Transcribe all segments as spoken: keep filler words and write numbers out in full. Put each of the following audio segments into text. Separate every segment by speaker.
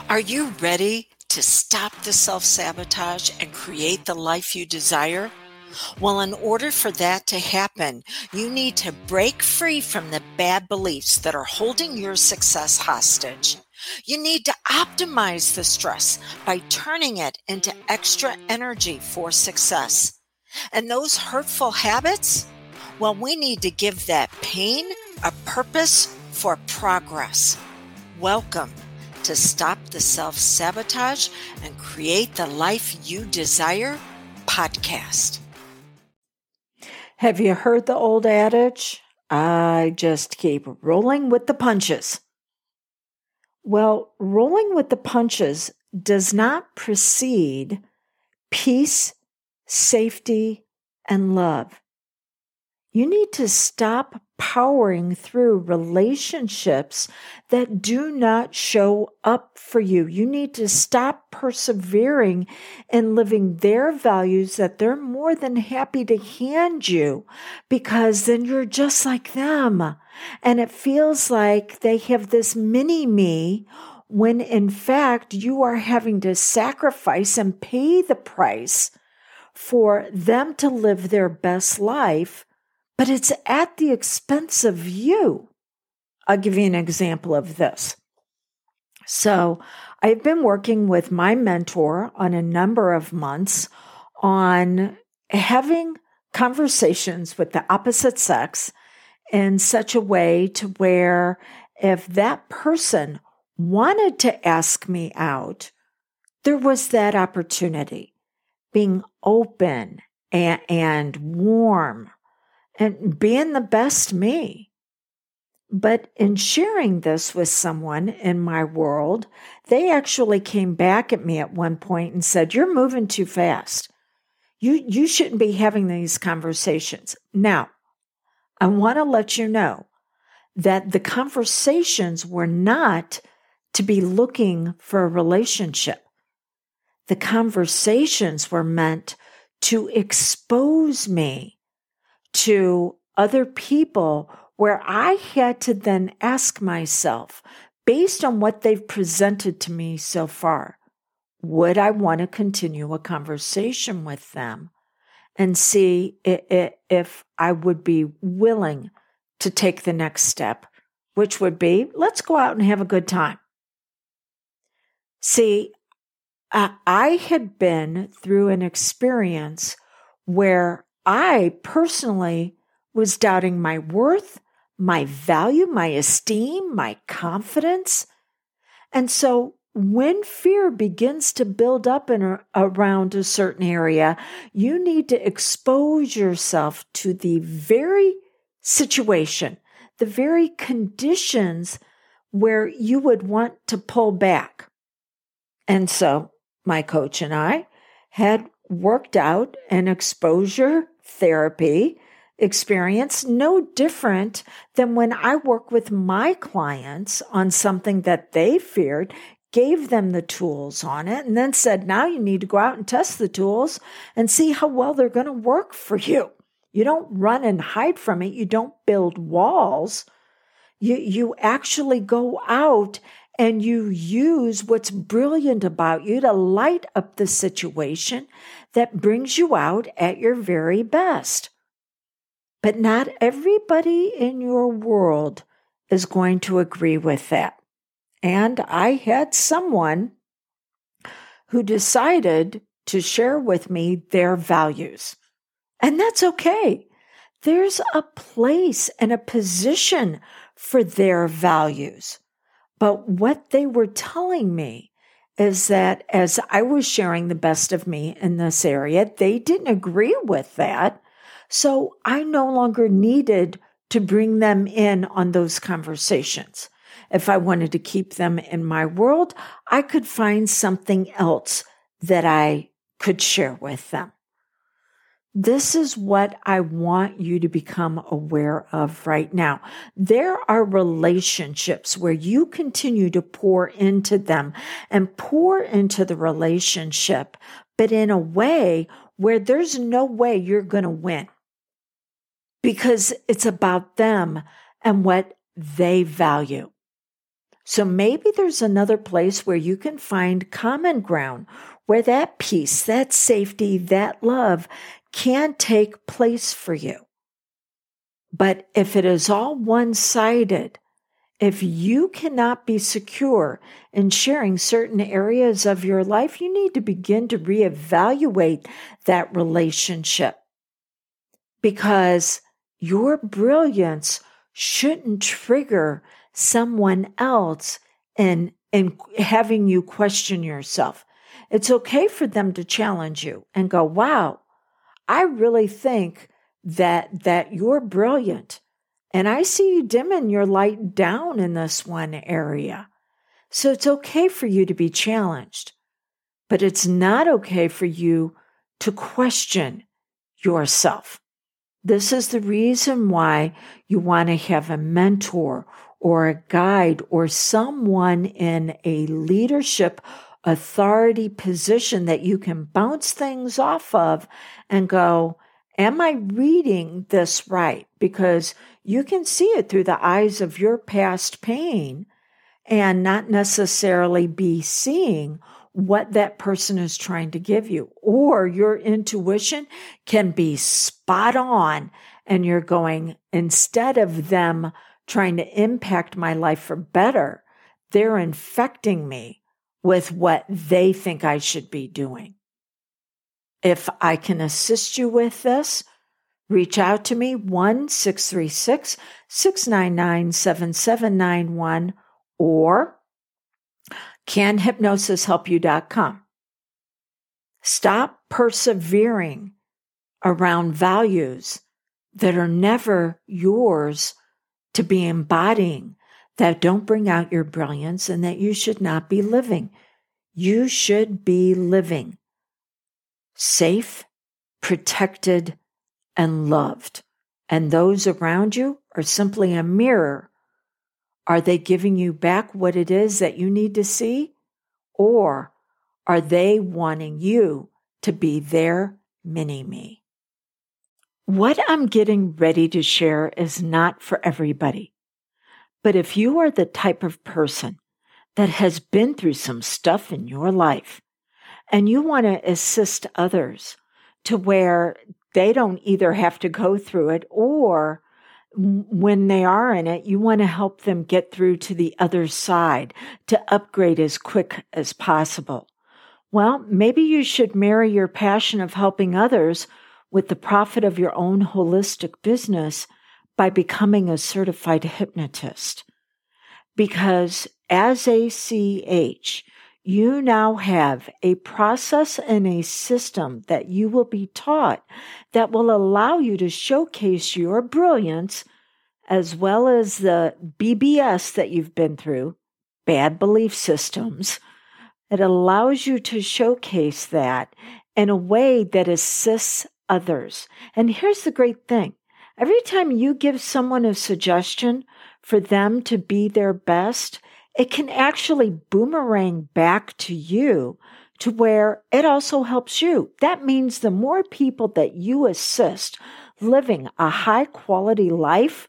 Speaker 1: Are you ready to stop the self-sabotage and create the life you desire? Well, in order for that to happen, you need to break free from the bad beliefs that are holding your success hostage. You need to optimize the stress by turning it into extra energy for success. And those hurtful habits? Well, we need to give that pain a purpose for progress. Welcome to Stop the Self-Sabotage and Create the Life You Desire podcast.
Speaker 2: Have you heard the old adage? I just keep rolling with the punches. Well, rolling with the punches does not precede peace, safety, and love. You need to stop powering through relationships that do not show up for you. You need to stop persevering and living their values that they're more than happy to hand you, because then you're just like them. And it feels like they have this mini me when in fact you are having to sacrifice and pay the price for them to live their best life. But it's at the expense of you. I'll give you an example of this. So I've been working with my mentor on a number of months on having conversations with the opposite sex in such a way to where if that person wanted to ask me out, there was that opportunity, being open and, and warm, and being the best me. But in sharing this with someone in my world, they actually came back at me at one point and said, "You're moving too fast. You, you shouldn't be having these conversations." Now, I want to let you know that the conversations were not to be looking for a relationship. The conversations were meant to expose me to other people, where I had to then ask myself, based on what they've presented to me so far, would I want to continue a conversation with them and see if I would be willing to take the next step, which would be, let's go out and have a good time. See, I had been through an experience where I personally was doubting my worth, my value, my esteem, my confidence. And so when fear begins to build up in a, around a certain area, you need to expose yourself to the very situation, the very conditions where you would want to pull back. And so my coach and I had worked out an exposure therapy experience, no different than when I work with my clients on something that they feared, gave them the tools on it, and then said, now you need to go out and test the tools and see how well they're going to work for you. You don't run and hide from it. You don't build walls. You, you actually go out and you use what's brilliant about you to light up the situation that brings you out at your very best. But not everybody in your world is going to agree with that. And I had someone who decided to share with me their values. And that's okay. There's a place and a position for their values. But what they were telling me is that as I was sharing the best of me in this area, they didn't agree with that. So I no longer needed to bring them in on those conversations. If I wanted to keep them in my world, I could find something else that I could share with them. This is what I want you to become aware of right now. There are relationships where you continue to pour into them and pour into the relationship, but in a way where there's no way you're going to win, because it's about them and what they value. So maybe there's another place where you can find common ground, where that peace, that safety, that love can take place for you. But if it is all one-sided, if you cannot be secure in sharing certain areas of your life, you need to begin to reevaluate that relationship, because your brilliance shouldn't trigger someone else in, in having you question yourself. It's okay for them to challenge you and go, wow, I really think that, that you're brilliant. And I see you dimming your light down in this one area. So it's okay for you to be challenged, but it's not okay for you to question yourself. This is the reason why you want to have a mentor or a guide or someone in a leadership authority position that you can bounce things off of and go, am I reading this right? Because you can see it through the eyes of your past pain and not necessarily be seeing what that person is trying to give you. Or your intuition can be spot on and you're going, instead of them trying to impact my life for better, they're infecting me with what they think I should be doing. If I can assist you with this, reach out to me, one six three six, six nine nine, seven seven nine one, or can hypnosis help you dot com. Stop persevering around values that are never yours to be embodying, that don't bring out your brilliance and that you should not be living. You should be living safe, protected, and loved. And those around you are simply a mirror. Are they giving you back what it is that you need to see? Or are they wanting you to be their mini-me? What I'm getting ready to share is not for everybody. But if you are the type of person that has been through some stuff in your life and you want to assist others to where they don't either have to go through it, or when they are in it, you want to help them get through to the other side to upgrade as quick as possible. Well, maybe you should marry your passion of helping others with the profit of your own holistic business by becoming a certified hypnotist. Because as a C H, you now have a process and a system that you will be taught that will allow you to showcase your brilliance as well as the B B S that you've been through, bad belief systems. It allows you to showcase that in a way that assists others. And here's the great thing. Every time you give someone a suggestion for them to be their best, it can actually boomerang back to you to where it also helps you. That means the more people that you assist living a high quality life,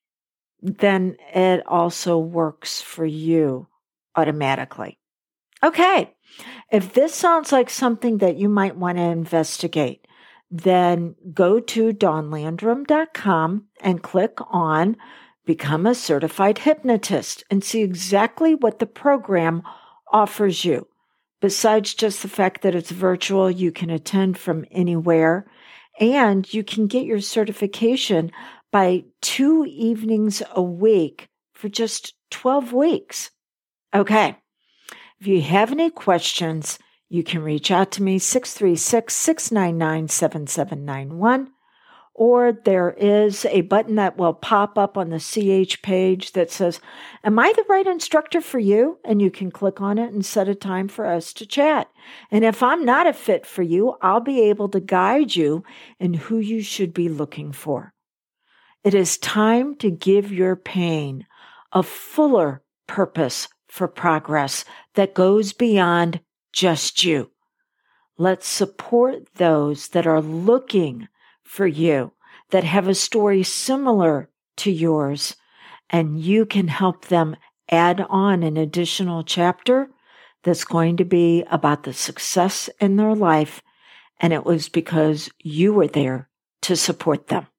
Speaker 2: then it also works for you automatically. Okay, if this sounds like something that you might want to investigate, then go to dawn landrum dot com and click on Become a Certified Hypnotist and see exactly what the program offers you. Besides just the fact that it's virtual, you can attend from anywhere, and you can get your certification by two evenings a week for just twelve weeks. Okay. If you have any questions, you can reach out to me, six three six, six nine nine, seven seven nine one. Or there is a button that will pop up on the C H page that says, am I the right instructor for you? And you can click on it and set a time for us to chat. And if I'm not a fit for you, I'll be able to guide you in who you should be looking for. It is time to give your pain a fuller purpose for progress that goes beyond just you. Let's support those that are looking for you, that have a story similar to yours, and you can help them add on an additional chapter that's going to be about the success in their life, and it was because you were there to support them.